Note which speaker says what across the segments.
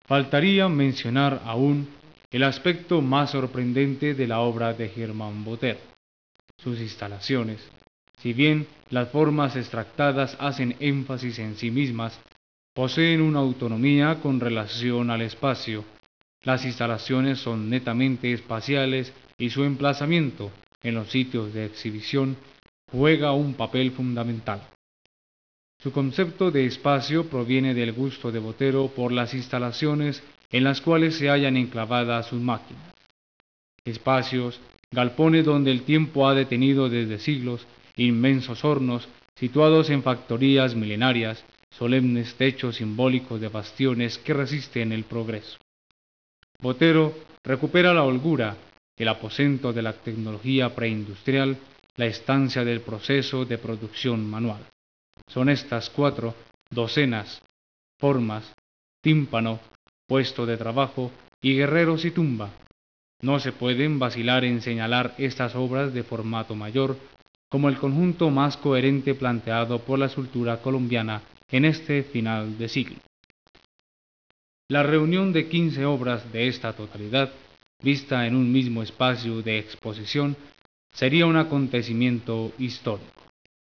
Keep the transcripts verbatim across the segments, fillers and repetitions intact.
Speaker 1: Faltaría mencionar aún el aspecto más sorprendente de la obra de Germán Botero, sus instalaciones. Si bien las formas extractadas hacen énfasis en sí mismas, poseen una autonomía con relación al espacio. Las instalaciones son netamente espaciales y su emplazamiento en los sitios de exhibición juega un papel fundamental. Su concepto de espacio proviene del gusto de Botero por las instalaciones en las cuales se hallan enclavadas sus máquinas. Espacios, galpones donde el tiempo ha detenido desde siglos, inmensos hornos situados en factorías milenarias, solemnes techos simbólicos de bastiones que resisten el progreso. Botero recupera la holgura, el aposento de la tecnología preindustrial, la estancia del proceso de producción manual. Son estas cuatro docenas, formas, tímpano, puesto de trabajo y guerreros y tumba. No se pueden vacilar en señalar estas obras de formato mayor como el conjunto más coherente planteado por la escultura colombiana en este final de siglo. La reunión de quince obras de esta totalidad, vista en un mismo espacio de exposición, sería un acontecimiento histórico.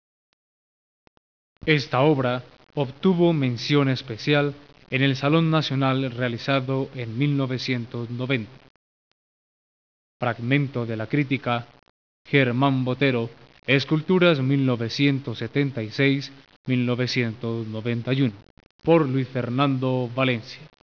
Speaker 1: Esta obra obtuvo mención especial en el Salón Nacional realizado en mil novecientos noventa. Fragmento de la crítica, Germán Botero, Esculturas mil novecientos setenta y seis a mil novecientos noventa y uno, por Luis Fernando Valencia.